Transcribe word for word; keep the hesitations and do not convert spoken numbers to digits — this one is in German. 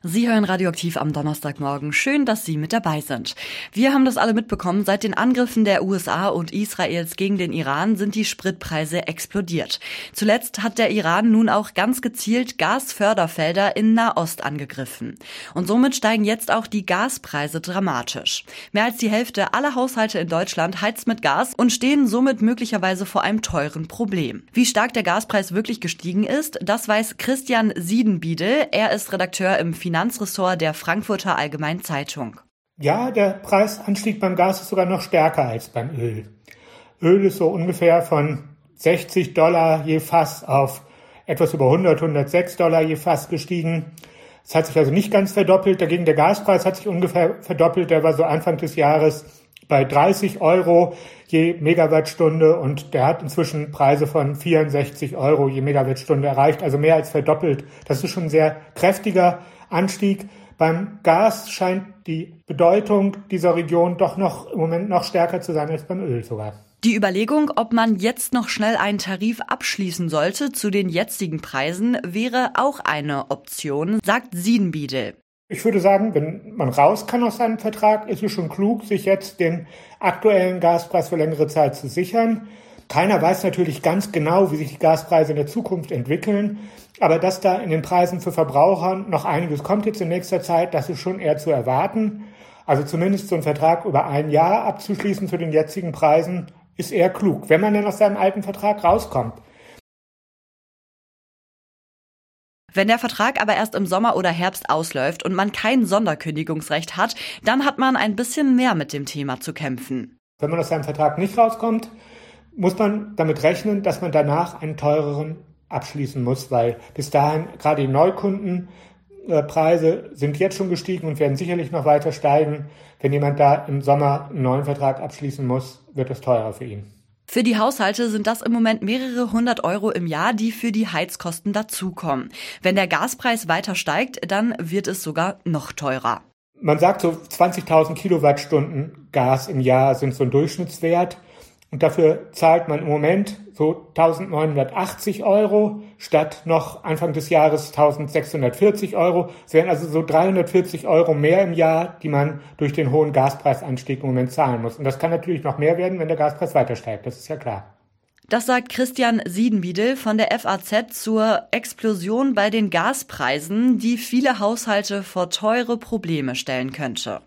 Sie hören Radioaktiv am Donnerstagmorgen. Schön, dass Sie mit dabei sind. Wir haben das alle mitbekommen. Seit den Angriffen der U S A und Israels gegen den Iran sind die Spritpreise explodiert. Zuletzt hat der Iran nun auch ganz gezielt Gasförderfelder in Nahost angegriffen. Und somit steigen jetzt auch die Gaspreise dramatisch. Mehr als die Hälfte aller Haushalte in Deutschland heizt mit Gas und stehen somit möglicherweise vor einem teuren Problem. Wie stark der Gaspreis wirklich gestiegen ist, das weiß Christian Siedenbiedel. Er ist Redakteur im Finanzressort der Frankfurter Allgemeinen Zeitung. Ja, der Preisanstieg beim Gas ist sogar noch stärker als beim Öl. Öl ist so ungefähr von sechzig Dollar je Fass auf etwas über hundert, hundertsechs Dollar je Fass gestiegen. Es hat sich also nicht ganz verdoppelt. Dagegen der Gaspreis hat sich ungefähr verdoppelt. Der war so Anfang des Jahres bei dreißig Euro je Megawattstunde und der hat inzwischen Preise von vierundsechzig Euro je Megawattstunde erreicht, also mehr als verdoppelt. Das ist schon ein sehr kräftiger Anstieg. Beim Gas scheint die Bedeutung dieser Region doch noch im Moment noch stärker zu sein als beim Öl sogar. Die Überlegung, ob man jetzt noch schnell einen Tarif abschließen sollte zu den jetzigen Preisen, wäre auch eine Option, sagt Siedenbiedel. Ich würde sagen, wenn man raus kann aus seinem Vertrag, ist es schon klug, sich jetzt den aktuellen Gaspreis für längere Zeit zu sichern. Keiner weiß natürlich ganz genau, wie sich die Gaspreise in der Zukunft entwickeln. Aber dass da in den Preisen für Verbraucher noch einiges kommt jetzt in nächster Zeit, das ist schon eher zu erwarten. Also zumindest so einen Vertrag über ein Jahr abzuschließen zu den jetzigen Preisen ist eher klug, wenn man denn aus seinem alten Vertrag rauskommt. Wenn der Vertrag aber erst im Sommer oder Herbst ausläuft und man kein Sonderkündigungsrecht hat, dann hat man ein bisschen mehr mit dem Thema zu kämpfen. Wenn man aus seinem Vertrag nicht rauskommt, muss man damit rechnen, dass man danach einen teureren abschließen muss, weil bis dahin gerade die Neukundenpreise sind jetzt schon gestiegen und werden sicherlich noch weiter steigen. Wenn jemand da im Sommer einen neuen Vertrag abschließen muss, wird es teurer für ihn. Für die Haushalte sind das im Moment mehrere hundert Euro im Jahr, die für die Heizkosten dazukommen. Wenn der Gaspreis weiter steigt, dann wird es sogar noch teurer. Man sagt so zwanzigtausend Kilowattstunden Gas im Jahr sind so ein Durchschnittswert. Und dafür zahlt man im Moment so eintausendneunhundertachtzig Euro statt noch Anfang des Jahres eintausendsechshundertvierzig Euro. Es wären also so dreihundertvierzig Euro mehr im Jahr, die man durch den hohen Gaspreisanstieg im Moment zahlen muss. Und das kann natürlich noch mehr werden, wenn der Gaspreis weiter steigt. Das ist ja klar. Das sagt Christian Siedenbiedel von der F A Z zur Explosion bei den Gaspreisen, die viele Haushalte vor teure Probleme stellen könnte.